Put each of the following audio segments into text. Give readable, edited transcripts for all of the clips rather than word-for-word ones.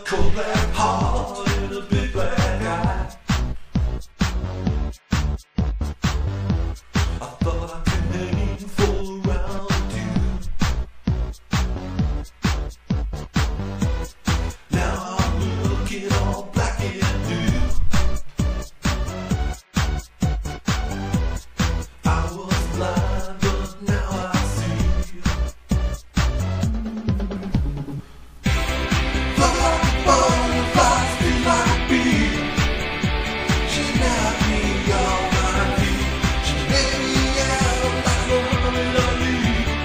cold black heart and a big black eye. I thought I could hang full around you. Now I'm looking all black and new. I was blind, but now I see. The black butterflies feel like bees. She knocked me off my feet. She let me out like a running lolly.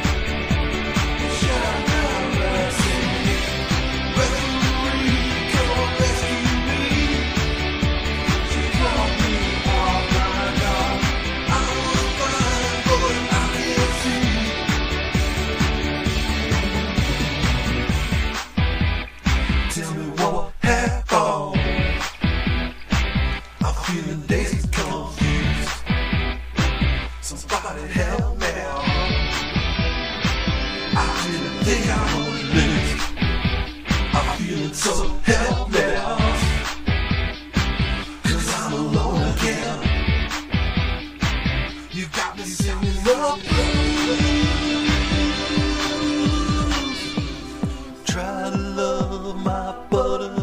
Shine down mercy. Referee, come on, rescue me. She called me off my guard. I was blind, but I can see. Tell me what happened. I'm feeling dazed, confused. Somebody help me. I didn't think I would lose. I'm feeling so helpless. 'Cause I'm alone again. You got me singing the blues. Try to love my butterfly.